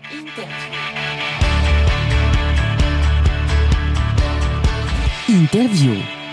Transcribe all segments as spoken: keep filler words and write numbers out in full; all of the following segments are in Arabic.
انترفيو.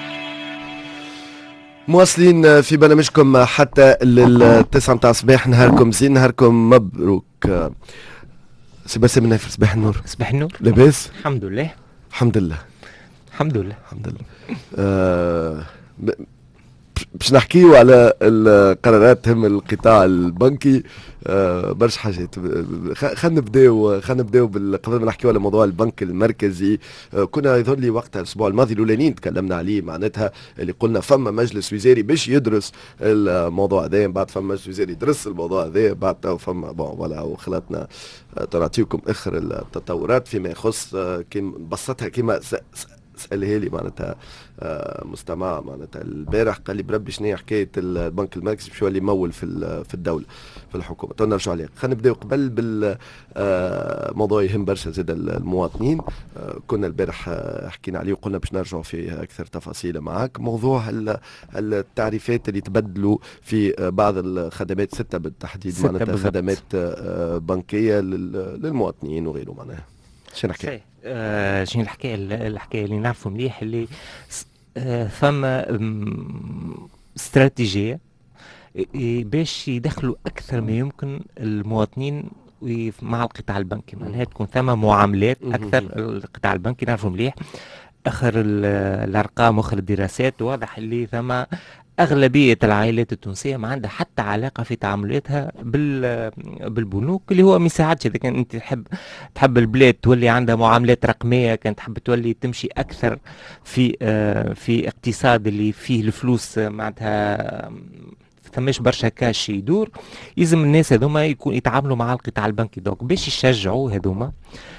مواصلين في برنامجكم حتى للتسعة متاع الصباح. نهاركم زين، نهاركم مبروك. سي باسم النافر، صباح النور. صباح النور. لاباس؟ الحمد لله. الحمد لله. الحمد لله. الحمد لله. آه باش نحكيو على القرارات تهم القطاع البنكي. آه برشا حاجات. خلينا نبداو خلينا نبداو قبل ما نحكيو على موضوع البنك المركزي. آه كنا يظهر لي وقتها الاسبوع الماضي الاولاني تكلمنا عليه، معناتها اللي قلنا فما مجلس وزاري باش يدرس الموضوع هذا، بعد فما مجلس وزاري يدرس الموضوع هذا، بعد فما بون فوالا وخلطنا. آه تنعطيكم اخر التطورات فيما يخص آه كيما بسطها كيما سألها لي معناتها آه مستمع معناتها البارح، قال لي بربي شنو حكايه البنك المركزي باش يولي يمول في في الدوله في الحكومه. تو نرجعوا عليه. خلينا نبداو قبل بالموضوع يهم برشا زاد المواطنين. آه كنا البارح آه حكينا عليه وقلنا باش نرجعوا فيه اكثر تفاصيل معك. موضوع التعريفات اللي تبدلوا في آه بعض الخدمات، سته بالتحديد معناتها خدمات آه بنكيه للمواطنين وغيره. معناها شنو نحكي؟ آه شنو الحكايه الحكايه اللي نعرفوا مليح، اللي آه فما استراتيجيه باش يدخلوا اكثر ما يمكن المواطنين مع القطاع البنكي. معناها تكون ثم معاملات اكثر. القطاع البنكي نعرفوا مليح اخر الارقام واخر الدراسات واضح اللي ثم أغلبية العائلات التونسية ما عندها حتى علاقة في تعاملاتها بال بالبنوك، اللي هو ما يساعدش. إذا كان أنت تحب تحب البلاد تولي عندها معاملات رقمية، كان تحب تولي تمشي أكثر في آه في اقتصاد اللي فيه الفلوس معناتها ثماش برشا كاش يدور، يلزم الناس هذوما يكون يتعاملوا مع القطاع البنكي. دوك باش يشجعوا هذوما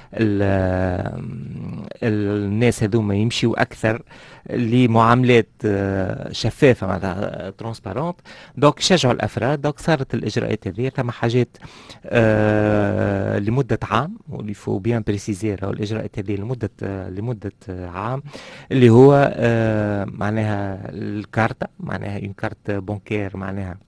الناس هذوما يمشيوا اكثر لمعاملات شفافه معناتها ترانسبارونت، دوك يشجعوا الافراد. دوك صارت الاجراءات هذه. ثم حاجات آه لمده عام، واللي فو بيان بريسيزير الاجراءات هذه لمده آه لمده آه عام، اللي هو آه معناها الكارتا، معناها اون كارت بونكير، معناها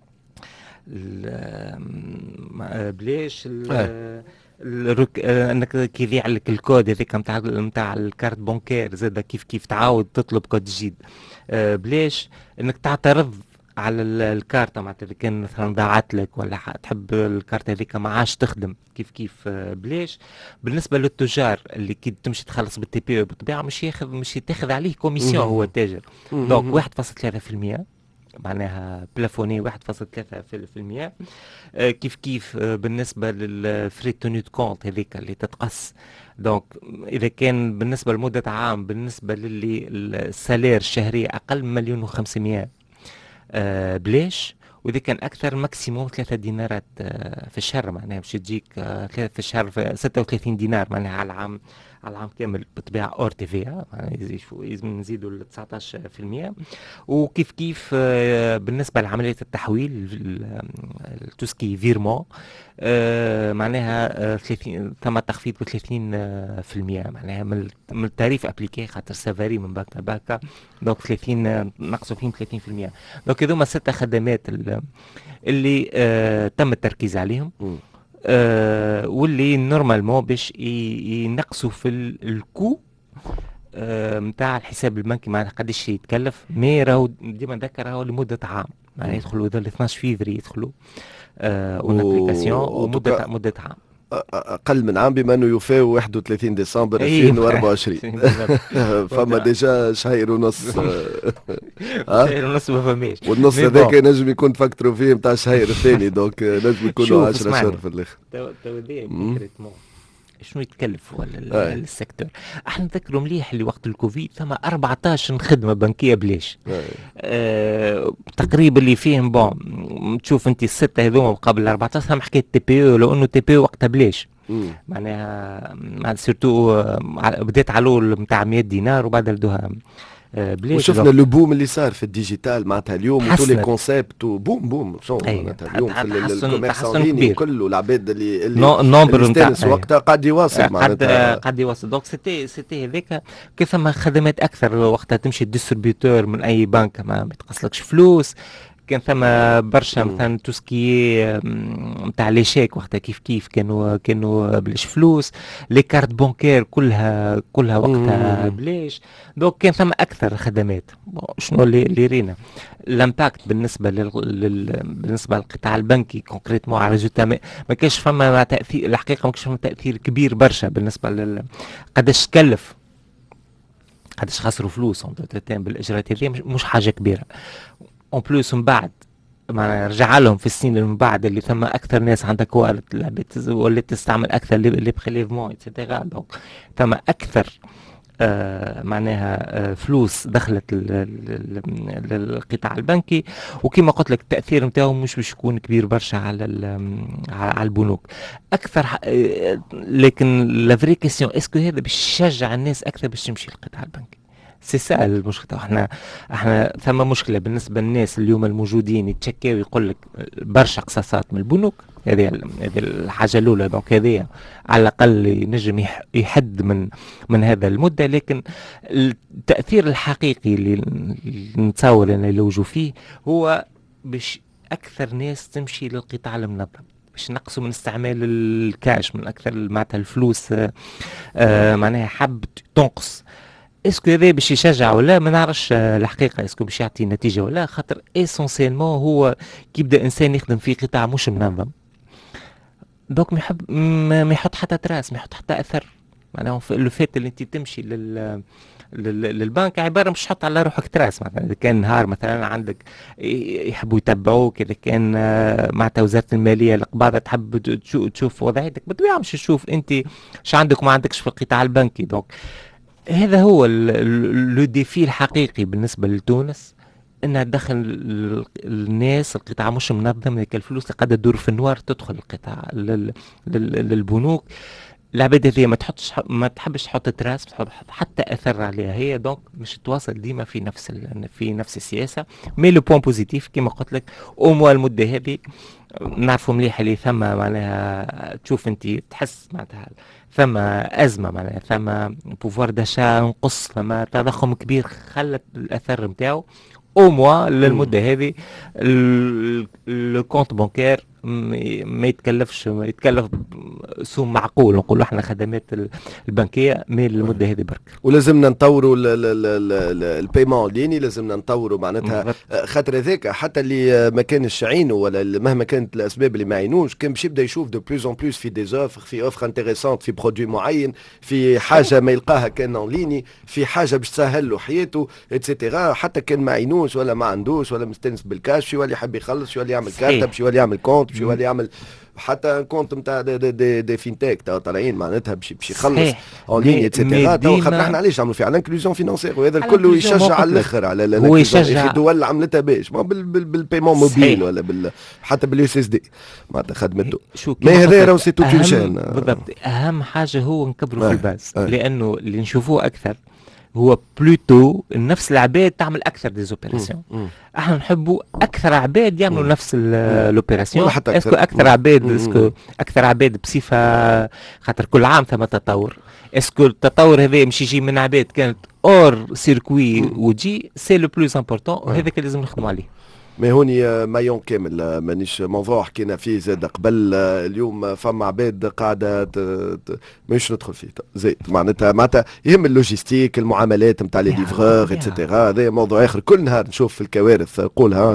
بلاش الرك... انك كي يضيع لك الكود هذاك نتاع نتاع الكارت بونكير، زاد كيف كيف تعاود تطلب كود جديد. أه بلاش انك تعترض على الكارتة، معناتها اذا كان مثلا ضاعت لك ولا تحب الكارتة هذيك ما عادش تخدم كيف كيف. أه بلاش. بالنسبه للتجار اللي كي تمشي تخلص بالتي بي بالطبيعه مش ياخذ مش تاخذ عليه كوميسيون هو التاجر. دونك واحد فاصلة ثلاثة بالمئة معناها بلافوني واحد فاصلة ثلاثة بالمئة. آه كيف كيف آه بالنسبة للفري تونيت كونت هذيك اللي تتقص. دونك إذا كان بالنسبة لمدة عام، بالنسبة للي السالير الشهري أقل من مليون وخمسمائة آه بلاش. وإذا كان أكثر ماكسيموم ثلاثة دينارات آه في الشهر، معناها باش تجيك آه في الشهر في ستة وثلاثين دينار معناها على العام على العام كامل بالطبيعة اور تي في. لازم نزيدوا ل تسعة عشر بالمئة. وكيف كيف آه بالنسبة لعملية التحويل التوسكي فيرمون آه معناها آه ثلاثين ثم تخفيض ب ثلاثين بالمئة معناها من من التاريف ابليكي، خاطر سافاري من باك لباكا. دونك ثلاثين نقصوا فيهم ثلاثين بالمئة. دونك هذوما ستة خدمات اللي آه تم التركيز عليهم. آه واللي نورمالمون باش ينقصوا في الكو نتاع آه الحساب البنكي، معناها قداش يتكلف. مي راهو ديما نذكر راهو لمده عام، يعني يدخلوا ل اثناش فيفري يدخلوا آه اون ابليكاسيون ومده مده عام اقل من عام، بما انه يفاو واحد وثلاثين ديسمبر ألفين وأربعة وعشرين. فما ديجا شهر ونص. شهر ونص ما فماش، والنص هذاك نجم يكون فاكتورو فيه نتاع الشهر الثاني. دونك نجم يكونوا عشرة شهور في الاخر. شنو يتكلف ولا السيكتور؟ احنا نذكروا مليح اللي وقت الكوفيد ثم أربعطاش خدمه بنكيه بلاش. آه تقريبا اللي فيهم بون تشوف انت السته هذوما قبل أربعطاش ثم حكايه تي بي او، لو انه تي بي او وقتها بلاش. معناها سيرتو بدات علول نتاع مئة دينار وبعد لدوها وشفنا البوم اللي صار في الديجيتال معناتها اليوم، وطول الكونسيبت بوم بوم شو معناتها اليوم في الكوميرسانين كله العباد اللي اللي استانس وقتها قاعد يواصل معناتها قاعد يواصل. دونك سيتي سيتي هذاك كيف ثم خدمات اكثر وقتها تمشي الديستريبيوتور من اي بنك ما بتقصلكش فلوس، كان ثم برشا مثلا توسكي نتاع لي شيك وقتها كيف كيف كانوا كانوا بلاش فلوس، لي كارت بونكير كلها كلها وقتها بلاش. دونك كان ثم اكثر خدمات. شنو اللي اللي رينا الامباكت بالنسبه لل... لل... بالنسبه للقطاع البنكي كونكريتمون على ريزولتا ما كانش فما تاثير الحقيقه، ما كانش فما تاثير كبير برشا بالنسبه لل قداش تكلف قداش خسروا فلوس بالاجراءات هذه، مش حاجه كبيره. اون بلوس من بعد ما رجع لهم في السنين من بعد اللي ثم اكثر ناس عندها كوالت ولات تستعمل اكثر لي بريليفمون ايتترا، دونك ثم اكثر آه معناها آه فلوس دخلت للقطاع البنكي. وكما قلت لك التاثير نتاعو مش باش يكون كبير برشا على على البنوك اكثر. آه لكن لا فري كيسيون اسكو هذا باش يشجع الناس اكثر باش تمشي للقطاع البنكي؟ سي سهل المشكله. احنا احنا ثم مشكله بالنسبه للناس اليوم الموجودين يتشكاو يقول لك برشا قصاصات من البنوك. هذه هذه الحاجه الاولى. دونك هذه على الاقل ينجم يحد من من هذا المده. لكن التاثير الحقيقي اللي نتصور ان يلوجوا فيه هو باش اكثر ناس تمشي للقطاع المنظم، باش نقصوا من استعمال الكاش، من اكثر معناتها الفلوس آه آه معناها حب تنقص. اسكو هذا باش يشجع ولا ما نعرفش الحقيقه، اسكو باش يعطي نتيجه ولا؟ خاطر اسونسيلمون هو كي يبدا انسان يخدم في قطاع مش منظم، دونك ما يحب ما يحط حتى تراس، ما يحط حتى اثر. معناها لو فات اللي انت تمشي لل للبنك عباره مش تحط على روحك تراس. مثلا اذا كان نهار مثلا عندك يحبوا يتبعوك، اذا كان معناتها وزاره الماليه القباضه تحب تشوف وضعيتك، بالطبيعه مش تشوف انت ايش عندك وما عندكش في القطاع البنكي. دونك هذا هو لو ديفي الحقيقي بالنسبه لتونس، انها تدخل الناس القطاع مش منظم، هيك الفلوس اللي قاعده تدور في النوار تدخل القطاع للبنوك. العباد هذه ما تحطش ما تحبش تحط تراس، تحط حتى اثر عليها هي. دونك مش تواصل ديما في نفس في نفس السياسه. مي لو بوين بوزيتيف كما قلت لك او موا المده هذه نعرفوا مليح اللي ثم معناها تشوف انت تحس معناتها ثم ازمه، معناها ثم بوفوار داشا نقص، ثم تضخم كبير خلت الاثر نتاعو او موا للمده هذه. لو كونت بانكير ما يتكلفش، ما يتكلف سوم معقول نقولوا احنا خدمات البنكيه مي للمده هذه برك. ولازمنا نطوروا البيمون ليني، لازمنا نطوروا معناتها خاطر هذاك حتى اللي ما كانش عينه ولا مهما كانت الاسباب اللي ما عينوش كان باش يبدا يشوف دو بلوز اون بلوس في دي اوفر، في اوفر انتريسونت، في برودوي معين، في حاجه ما يلقاها كان اون ليني، في حاجه باش تسهل له حياته اتسيتيرا. حتى كان ما عينوش ولا ما عندوش ولا مستانس بالكاش، شي يولي يحب يخلص، شي يولي يعمل كارت، باش يولي يعمل كونت، باش يولي يعمل حتى كونت نتاع دي, دي, دي, دي فينتيك طالعين معناتها باش باش يخلص اون ليني اتسيتيرا. خاطر احنا علاش نعملوا فيه على انكلوزيون فينانسيير، وهذا الكل يشجع على الاخر على هو يشجع في دول عملتها باش ما بالبيمون موبيل ولا بال حتى باليو اس اس دي معناتها خدمته. ما هذا راه سي توت اون شين. بالضبط. اهم حاجه هو نكبروا في الباز، لانه اللي نشوفوه اكثر هو بلوتو نفس العباد تعمل اكثر ديزوبيراسيون. احنا نحبوا اكثر عباد يعملوا نفس الاوبيراسيون. اسكو اكثر عباد اسكو اكثر عباد بصفه خاطر كل عام ثم تطور. اسكو التطور هذا مش يجي من عباد كانت اور سيركوي وجي سي لو بلوز امبورطون، وهذاك اللي لازم نخدموا عليه. ما هوني مايون كامل مانيش موضوع حكينا فيه زاد قبل. اليوم فما عباد قاعده مش ندخل فيه زيد معناتها معناتها يهم اللوجيستيك، المعاملات نتاع لي ليفرور اتسيتيرا. هذا موضوع اخر. كل نهار نشوف في الكوارث نقولها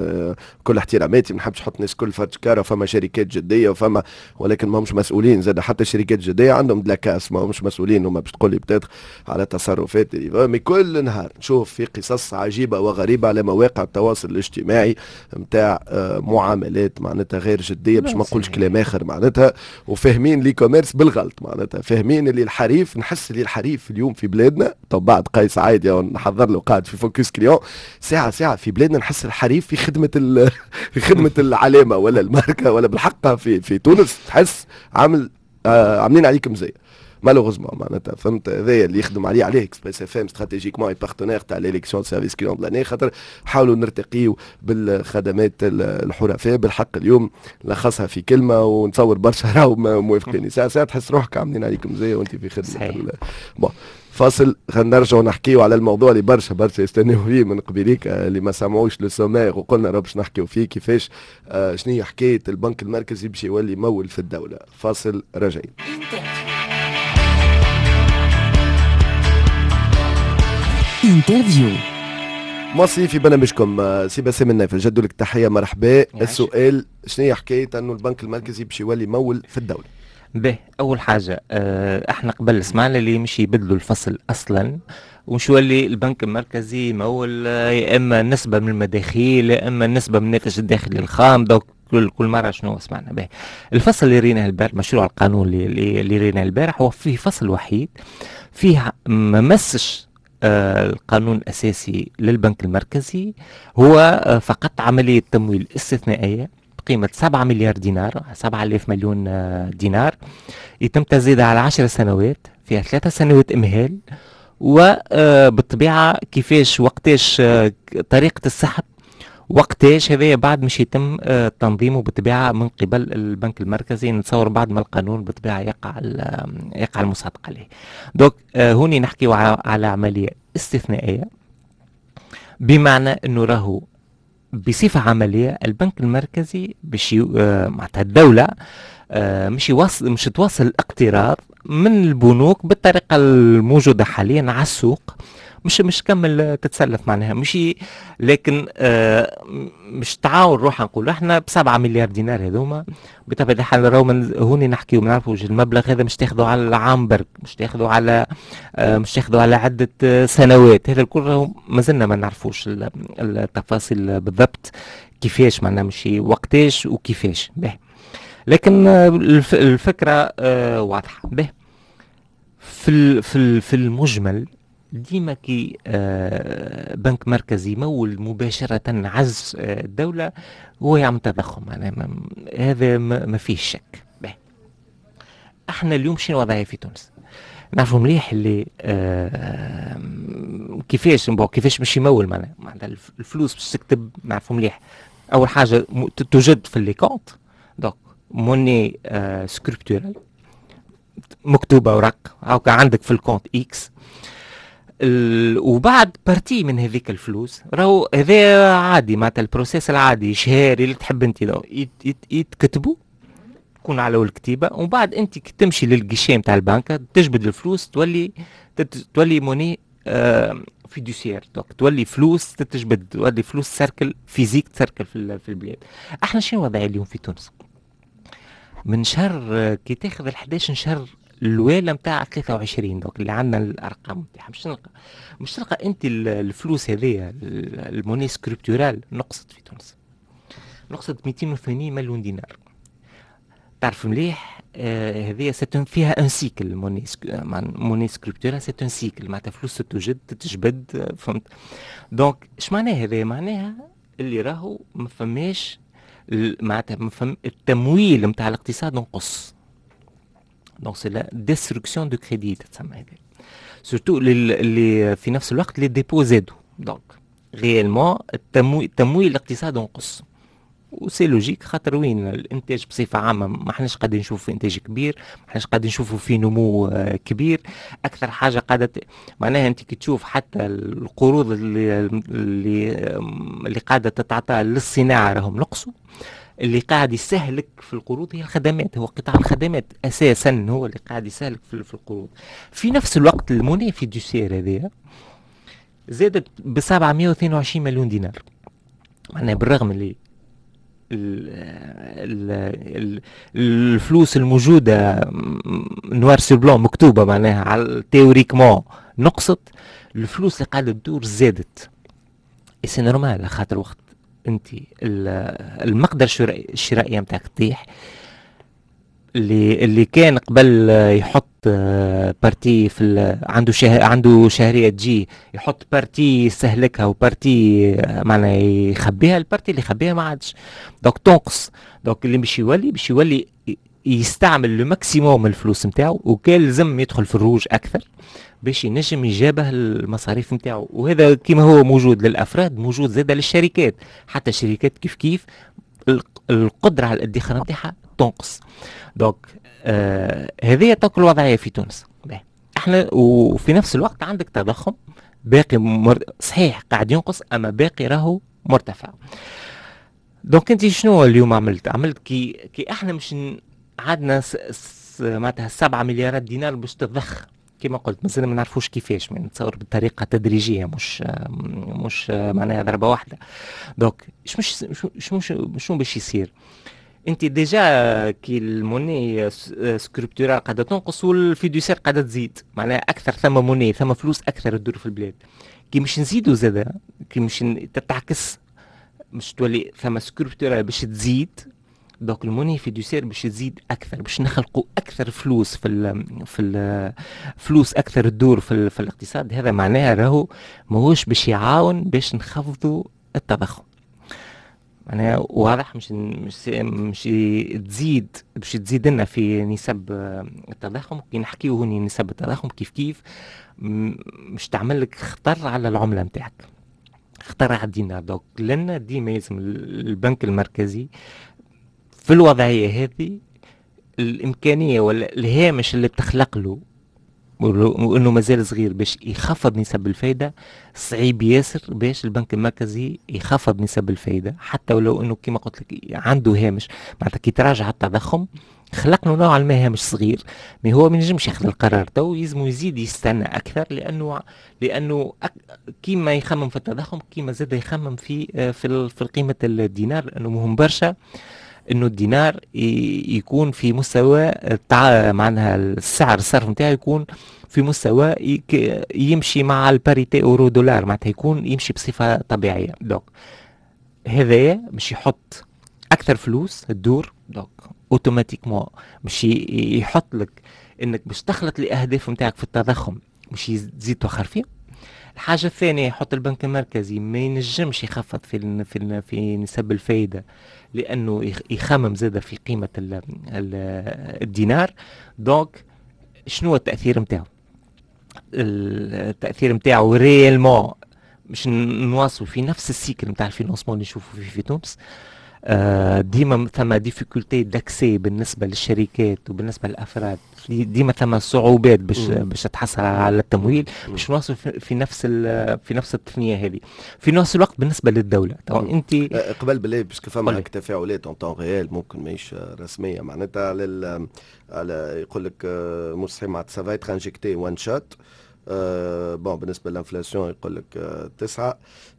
كل احتراماتي، ما نحبش نحط الناس كل فرد كاره. فما شركات جديه وفما ولكن ما همش مسؤولين زاد. حتى الشركات الجديه عندهم دلاكاس، ما همش مسؤولين هما باش تقول لي بتاتر على تصرفات مي كل نهار نشوف في قصص عجيبه وغريبه على مواقع التواصل الاجتماعي نتاع معاملات معناتها غير جديه، باش ما نقولش كلام اخر معناتها. وفاهمين لي كوميرس بالغلط معناتها، فاهمين اللي الحريف. نحس اللي الحريف اليوم في بلادنا طب بعد قيس عايد نحضر له قاعد في فوكس كليون ساعه ساعه في بلادنا. نحس الحريف في خدمه في خدمه العلامه ولا الماركه ولا بالحق في في تونس تحس عامل آه عاملين عليك مزيه مالوغوزمون معناتها. فهمت هذايا اللي يخدم عليه عليه اكسبريس اف ام استراتيجيكمون اي بارتنير تاع ليليكسيون سيرفيس كليون دو لاني، خاطر حاولوا نرتقيوا بالخدمات الحرفاء بالحق. اليوم لخصها في كلمه ونتصور برشا راهو موافقين. ساعه ساعه تحس روحك عاملين عليك مزيه وانت في خدمه. بون فاصل. خلينا نرجعوا نحكيو على الموضوع اللي برشا برشا يستناو فيه من قبيليك، اللي ما سمعوش لو سومير وقلنا راه باش نحكيو فيه كيفاش آه شنو هي حكايه البنك المركزي باش يولي يمول في الدوله. فاصل راجعين. انترفيو مصري في برنامجكم سي باسم النايف، جدو لك تحيه مرحبا. السؤال شنو هي حكايه انه البنك المركزي باش يولي يمول في الدوله؟ به اول حاجه اه احنا قبل سمعنا اللي مش يبدلوا الفصل اصلا، ومش يولي البنك المركزي يمول يا اما نسبه من المداخيل يا اما نسبه من الناتج الداخلي الخام. دوك كل كل مره شنو سمعنا به. الفصل اللي ريناه البارح، مشروع القانون اللي اللي ريناه البارح، هو فيه فصل وحيد فيه ما مسش آه القانون الاساسي للبنك المركزي، هو آه فقط عمليه تمويل استثنائيه بقيمة سبعة مليار دينار، سبعة آلاف مليون دينار، يتم تزيدها على عشر سنوات، فيها ثلاثة سنوات إمهال، وبالطبيعة كيفاش وقتاش طريقة السحب وقتاش هذا بعد مش يتم تنظيمه بالطبيعة من قبل البنك المركزي، نتصور بعد ما القانون بالطبيعة يقع يقع المصادقة عليه. دوك هوني نحكي على عملية استثنائية، بمعنى انه راهو بصفة عملية البنك المركزي باش آه معناتها الدولة آه مش يوصل مش توصل الاقتراض من البنوك بالطريقة الموجودة حاليا على السوق، مش مش كمل تتسلف معناها مش، لكن آه مش تعاون روح نقول احنا بسبعة مليار دينار هذوما بطبيعة الحال راهو هوني نحكيو ما نعرفوش المبلغ هذا مش تاخذوا على العام برك، مش تاخذوا على آه مش تاخذوا على عدة آه سنوات، هذا الكل راهو مازلنا ما نعرفوش التفاصيل بالضبط كيفاش معناها مشي وقتاش وكيفاش به، لكن آه الفكرة آه واضحة به. في في في المجمل ديما كي آه بنك مركزي يمول مباشرة عز آه الدولة هو يعمل تضخم، يعني هذا ما فيه شك به. احنا اليوم شنو وضعية في تونس؟ نعرفوا مليح اللي آه كيفاش كيفاش باش يمول معناها معناها الفلوس باش تكتب، نعرفوا مليح اول حاجة توجد في لي كونت، دونك موني آه سكريبتورال مكتوبة ورق او كان عندك في الكونت اكس، وبعد بارتي من هذيك الفلوس راهو هذا عادي معناتها البروسيس العادي شهري اللي تحب انت لو يتكتبوا تكون على الكتيبه، ومن بعد انت تمشي للجيشي نتاع البنك تجبد الفلوس تولي تولي موني آه فيدوسيير، دوك تولي فلوس تتجبد، تولي فلوس سيركل فيزيك تسركل في في البلاد. احنا شنو وضعي اليوم في تونس؟ من شهر كي تاخذ الحداش شهر الوالة متاع ثلاثة وعشرين، دوك اللي عندنا الارقام نتاعها مش تلقى مش تلقى انت الفلوس هذيا الموني سكريبتورال نقصت في تونس، نقصت مئتين وثمانين مليون دينار. تعرف مليح آه هذيا ستون فيها ان سيكل موني موني سكريبتورال سيت ان سيكل معناتها فلوس تتوجد تتجبد، فهمت؟ دونك اش معناها هذا؟ معناها اللي راهو ما فماش معناتها ما فم التمويل نتاع الاقتصاد نقص، دونك سي لا ديستركسيون دو كريدي تسمى هذا، سورتو اللي في نفس الوقت لي ديبو زادوا، دونك ريالمون التمويل التمويل الاقتصاد نقص، وسي لوجيك خاطر وين الانتاج بصفه عامه ما احناش قاعدين نشوفوا انتاج كبير، ما احناش قاعدين نشوفوا في نمو آه كبير، اكثر حاجه قاعده معناها انت كي تشوف حتى القروض اللي اللي اللي قاعده تتعطى للصناعه راهم نقصوا، اللي قاعد يسهلك في القروض هي الخدمات، هو قطاع الخدمات اساسا هو اللي قاعد يسهلك في, في القروض. في نفس الوقت الموني فيدوسيير هذه زادت ب سبعمئة واثنين وعشرين مليون دينار، معناها بالرغم اللي الفلوس الموجودة نوار سور بلون مكتوبة معناها على تيوريكمون نقصت، الفلوس اللي قاعدة تدور زادت، سي نورمال خاطر وقت انت المقدرة الشرائية متاعك تطيح، اللي اللي كان قبل يحط بارتي في عنده شه عنده شهريه تجي يحط بارتي يستهلكها وبارتي معناها يخبيها، البارتي اللي يخبيها ما عادش، دونك تنقص، دونك اللي باش يولي باش يولي يستعمل لو ماكسيموم الفلوس نتاعو، وكان لازم يدخل في الروج اكثر باش ينجم يجابه المصاريف نتاعو، وهذا كما هو موجود للافراد موجود زاده للشركات، حتى الشركات كيف كيف القدره على الادخار نتاعها تنقص. دونك آه هذه تاكل الوضعيه في تونس. احنا وفي نفس الوقت عندك تضخم باقي مر... صحيح قاعد ينقص اما باقي راهو مرتفع. دونك انت شنو اليوم عملت عملت كي كي احنا مش ن... عندنا س... س... معناتها سبعة مليارات دينار باش تضخ كما قلت مازلنا ما نعرفوش كيفاش، من نتصور بطريقه تدريجيه مش مش معناها ضربه واحده. دونك مش مش مش شنو باش يصير؟ انت ديجا كي الموني سكريبتورال قاعده تنقص والفيدوسير قاعده تزيد، معناها اكثر ثم موني ثم فلوس اكثر تدور في البلاد. كي مش نزيدوا زاده كي مش تتعكس مش تولي ثم سكريبتورال باش تزيد، دونك الموني فيدوسير باش تزيد اكثر باش نخلقوا اكثر فلوس في ال في ال فلوس اكثر تدور في, ال في الاقتصاد. هذا معناها راهو ماهوش باش يعاون باش نخفضوا التضخم. معناها واضح مش مش مش تزيد باش تزيد لنا في نسب التضخم. كي نحكيو هوني نسب التضخم كيف كيف مش تعمل لك خطر على العمله نتاعك، خطر على الدينار. دونك لنا ديما لازم البنك المركزي في الوضعيه هذه الامكانيه ولا الهامش اللي بتخلق له وانه مازال صغير باش يخفض نسب الفايده، صعيب ياسر باش البنك المركزي يخفض نسب الفايده حتى ولو انه كما قلت لك عنده هامش. معناتها كي تراجع التضخم خلق له نوعا ما هامش صغير، ما هو ما ينجمش ياخذ القرار تو، يلزم يزيد يستنى اكثر لانه لانه أك... كيما يخمم في التضخم كيما زاد يخمم في في, في قيمه الدينار، لانه مهم برشا انه الدينار يكون في مستوى تاع معناها السعر الصرف نتاعو يكون في مستوى يمشي مع الباريتي اورو دولار، معناتها يكون يمشي بصفه طبيعيه. دونك هذايا باش يحط اكثر فلوس تدور، دونك اوتوماتيكمون باش يحط لك انك باش تخلط الاهداف نتاعك في التضخم باش تزيد توخر فيه. الحاجه الثانيه يحط البنك المركزي ما ينجمش يخفض في في في نسب الفايده لانه يخمم زاده في قيمه ال ال الدينار. دونك شنو التاثير نتاعو؟ التاثير نتاعو ريالمون باش نواصلوا في نفس السيكل نتاع الفينانسمون اللي نشوفوا فيه في تونس. آه ديما ثم ديفيكولتي داكسي بالنسبه للشركات وبالنسبه للافراد، ديما ثم صعوبات باش باش تحصل على التمويل باش نواصل في, في نفس في نفس التقنيه هذه. في نفس الوقت بالنسبه للدوله طبعا انت قبل بالله باش فما تفاعلات اون طون ريال ممكن ماهيش رسميه معناتها على على يقول لك مستحيل معناتها سافا ايتر انجكتي وان شوت. أه بون بالنسبه للانفلاسيون يقول لك أه تسعة.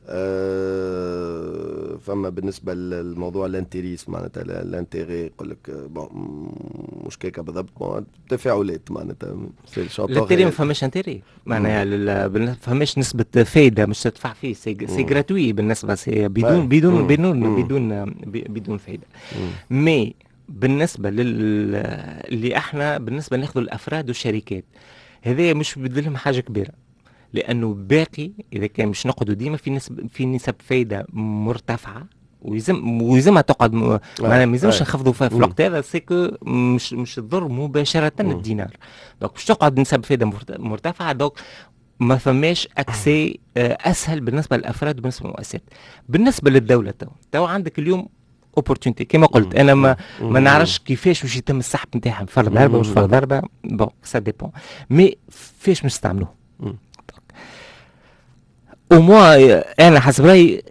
أه فما بالنسبه للموضوع الانتريس معناتها الانتيغي يقول لك بون مش كيكه بالضبط، بون تفاعلات معناتها الانتيري ما فماش انتيري معناها ما فماش نسبه فايده مش تدفع فيه، سي جراتوي بالنسبه سي بدون بدون بدون بدون بدون فايده. مي بالنسبه لل اللي احنا بالنسبه ناخذ الافراد والشركات هذا مش بدلهم حاجه كبيره، لانه باقي اذا كان مش نقعدوا ديما في نسب في نسب فايده مرتفعه ويلزم ويلزمها تقعد م... ما يلزمش نخفضوا في الوقت هذا سيكو مش مش تضر مباشره الدينار. دونك باش تقعد نسب فايده مرتفعه، دونك ما فماش اكسي اسهل بالنسبه للافراد وبالنسبه للمؤسسات. بالنسبه للدوله تو تو عندك اليوم اوبورتونيتي كما قلت انا ما ما نعرفش كيفاش باش يتم السحب نتاعهم، فرض ضربه مش فرض ضربه بون سا ديبون، مي فاش نستعملوه او موا انا حسب رايي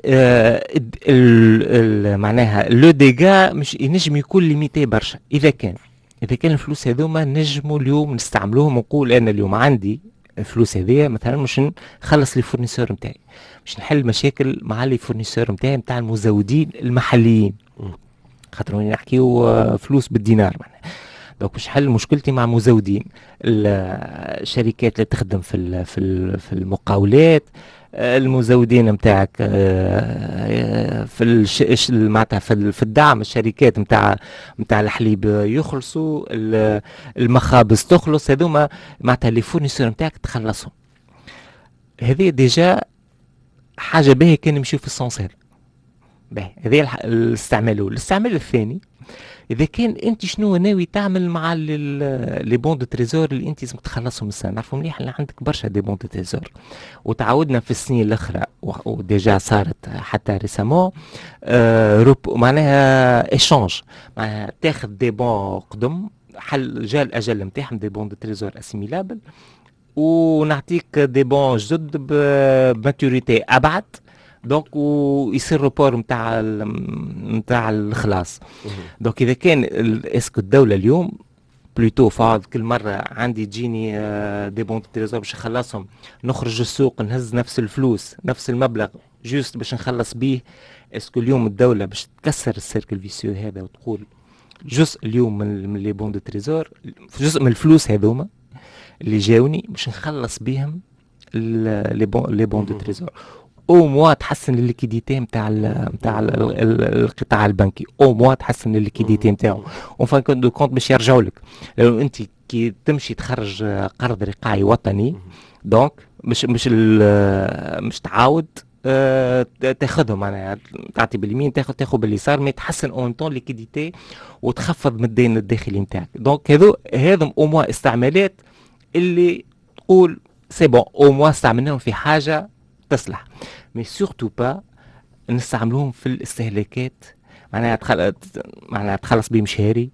آه معناها لو ديغا مش ينجم يكون ليميتي برشا. اذا كان اذا كان الفلوس هذوما نجموا اليوم نستعملوهم ونقول انا اليوم عندي الفلوس هذيا مثلا مش نخلص لي فورنيسور نتاعي، مش نحل مشاكل مع لي فورنيسور نتاعي نتاع المزودين المحليين، خاطر نحكيو فلوس بالدينار معناها. دونك باش نحل مشكلتي مع مزودين الشركات اللي تخدم في في في المقاولات، المزودين نتاعك في معناتها في الدعم، الشركات نتاع نتاع الحليب يخلصوا، المخابز تخلص، هذوما معناتها لي فورنيسور نتاعك تخلصهم. هذه ديجا حاجه باهيه كان نمشيو في السونس هذا باهي. هذه الاستعمال الاستعمال الثاني اذا كان انت شنو ناوي تعمل مع لي بون دو تريزور اللي انت لازم تخلصهم السنه. نعرفوا مليح اللي عندك برشا دي بون دو تريزور، وتعودنا في السنين الاخرى وديجا صارت حتى ريسامون آه روب معناها ايشونج، معناها تاخذ دي بون قدم حل جا الاجل نتاعهم دي بون دو تريزور اسيميلابل ونعطيك دي بون جدد بماتوريتي ابعد. دونك ويصير روبور نتاع نتاع الخلاص. دونك اذا كان اسكو الدوله اليوم بلوتو فاض كل مرة عندي تجيني دي بون تريزور باش نخلصهم، نخرج السوق نهز نفس الفلوس نفس المبلغ جوست باش نخلص بيه. اسكو اليوم الدولة باش تكسر السيركل فيسيو هذا وتقول جزء اليوم من لي بون دو تريزور، جزء من الفلوس هذوما اللي جاوني باش نخلص بيهم لي بون لي بون دو تريزور، او موا تحسن الليكيديتي نتاع نتاع القطاع البنكي، او موا تحسن الليكيديتي نتاعو، اون فان كون دو كونت باش يرجعوا لك. لو انت كي تمشي تخرج قرض رقاعي وطني دونك مش مش مش تعاود أه تاخذهم معناها تعطي باليمين تاخذ تاخذ باليسار، ما تحسن اون طون ليكيديتي وتخفض من الدين الداخلي نتاعك. دونك هذو هذم او موا استعمالات اللي تقول سي بون او موا استعملناهم في حاجه تصلح، مي سورتو با نستعملوهم في الاستهلاكات معناها تخل... معناها تخلص بهم شهري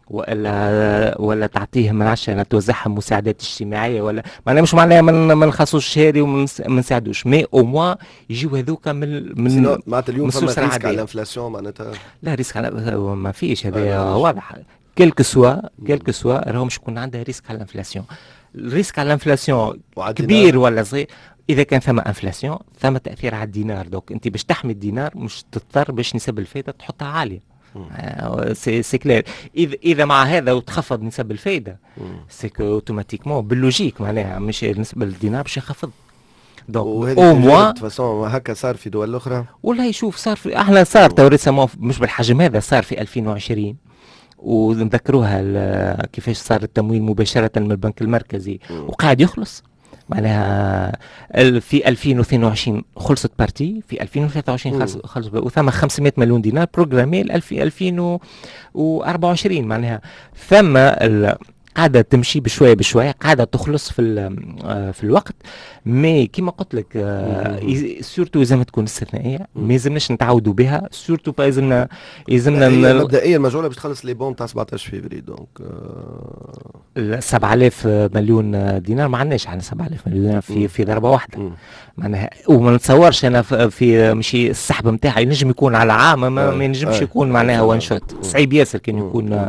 ولا ولا تعطيهم عشان توزعهم مساعدات اجتماعيه، ولا معناها مش معناها ما نخصوش شهري وما نساعدوش، مي او موا يجيو هذوك من من معناتها اليوم فما ريسك على الانفلاسيون معناتها لا ريسك على ما فيش هذا واضح. كيلك سوا كيلك سوا راهو مش يكون عندها ريسك على الانفلاسيون. الريسك على الانفلاسيون كبير ولا صغير اذا كان ثم انفلاسيون ثم تاثير على الدينار. دوك انت باش تحمي الدينار مش تضطر باش نسب الفائده تحطها عاليه، آه سي سي كلير. اذا اذا مع هذا وتخفض نسب الفائده سي كو اوتوماتيكمون باللوجيك معناها مش بالنسبه للدينار باش يخفض. دونك او موا فاسون هكا صار في دول اخرى. والله شوف صار في احنا صار تو ريسامون مش بالحجم هذا، صار في ألفين وعشرين ونذكروها كيفاش صار التمويل مباشره من البنك المركزي وقاعد يخلص معناها. في ألفين واثنين وعشرين خلصت بارتي، في ألفين وثلاثة وعشرين خلص خلص وثم خمسمائة مليون دينار بروغرامي ل ألفين وأربعة وعشرين معناها. ثم قاعده تمشي بشويه بشويه قاعده تخلص في في الوقت، مي كيما قلت لك سورتو لازم تكون استثنائيه، ما لازمناش نتعودوا بها، سورتو با لازمنا لازمنا مبدئيا المجهوله باش تخلص لي بون تاع سبعطاش فيفري. دونك آه سبعة آلاف مليون دينار ما عندناش احنا سبعة آلاف مليون دينار في في ضربه واحده معناها. وما نتصورش انا في مشي السحب نتاعي ينجم يكون على عام، ما, ما ينجمش يكون معناها وان شوت، صعيب ياسر كان يكون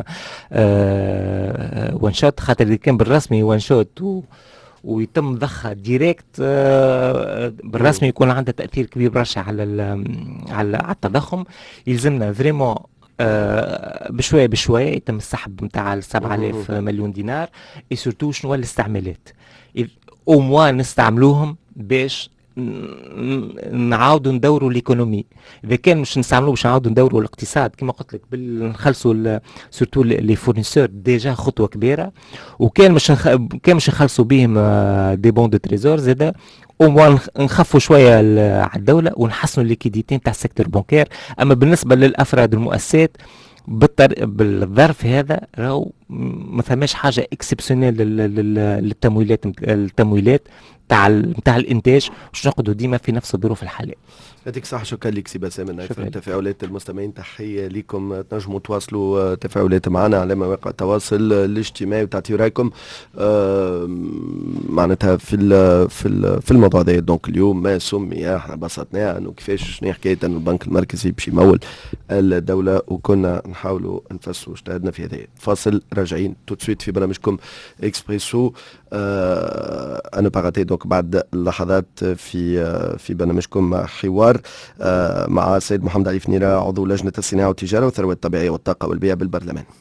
آه وان شوت، خاطر اللي كان بالرسمي وان شوت و ويتم ضخها ديريكت آه بالرسمي يكون عنده تاثير كبير برشا على على على التضخم. يلزمنا فريمون آه بشويه بشويه يتم السحب نتاع السبعة آلاف مليون دينار، اي سورتو شنو الاستعمالات او موا نستعملوهم باش نعاودوا ندوروا الايكونومي. اذا كان مش نستعملوا باش نعاودوا ندوروا الاقتصاد كما قلت لك نخلصوا سورتو لي فورنيسور ديجا خطوه كبيره، وكان مش نخ... كان مش نخلصوا بهم دي بون دو تريزور زاده او موا نخفوا شويه على الدوله ونحسنوا الليكيديتي نتاع السيكتور بانكير. اما بالنسبه للافراد والمؤسسات بالطر... بالظرف هذا راهو ما ثماش حاجه اكسبسيونيل للتمويلات التمويلات تاع نتاع الانتاج باش نقعدوا ديما في نفس الظروف الحاليه. يعطيك الصحة. شكرا لك سي بسام. من أكثر تفاعلات المستمعين تحية لكم. تنجموا تواصلوا تفاعلات معنا على مواقع التواصل الاجتماعي وتعطيوا رايكم آه معناتها في ال في ال في الموضوع ده. دونك اليوم ما سمي احنا بسطناه انه كيفاش شنو حكايه انه البنك المركزي باش يمول الدوله، وكنا نحاولوا نفسروا اجتهادنا في هذا. فاصل راجعين تو سويت في برنامجكم اكسبريسو آه انا باغاتي. دونك بعد لحظات في آه في برنامجكم حوار آه مع السيد محمد علي فنيرة عضو لجنة الصناعة والتجارة والثروة الطبيعية والطاقة والبيئة بالبرلمان.